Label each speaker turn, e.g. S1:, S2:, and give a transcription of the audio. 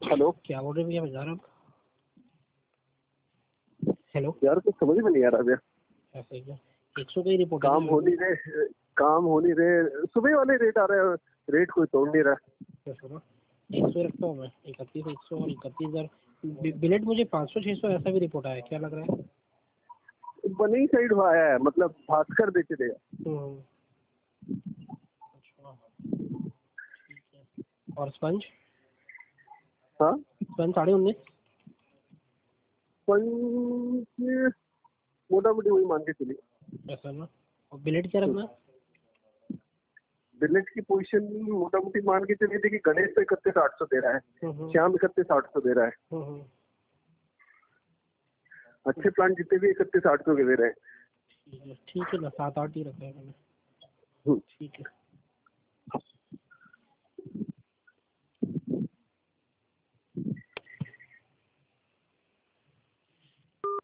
S1: Hello.
S2: क्या बोल रहे भैया, बजा रहे हो? हेलो
S1: यार कुछ समझ में नहीं आ रहा भैया।
S2: ऐसे क्या 100 का ही रिपोर्ट है
S1: काम
S2: ना?
S1: हो नहीं रहे, काम हो नहीं रहे, सुबह वाले रेट आ रहे हैं, रेट कोई तोड़ नहीं रहा।
S2: 100 रखता हूँ मैं, 31 100 और 31,000 बिलेट। मुझे 500 600 ऐसा भी रिपोर्ट आया, क्या लग रहा है?
S1: बनी साइड हुआ है, मतलब भास्कर बेच रहे हैं।
S2: अच्छा ठीक है। और स्पंज
S1: हाँ
S2: स्पंज 19.5।
S1: पंच मोटा मोटी वही मान के चलिए
S2: ऐसा ना। और बिलेट क्या रखना?
S1: बिलेट की पोजीशन मोटा मोटी मान के चलिए। देखिए गणेश तो 31,800 दे रहा है, श्याम 31,800 दे रहा है। अच्छे प्लांट जितने भी 31,800 के दे रहे हैं।
S2: ठीक है ना, 7 8 ही रखा है मैंने। ठीक है।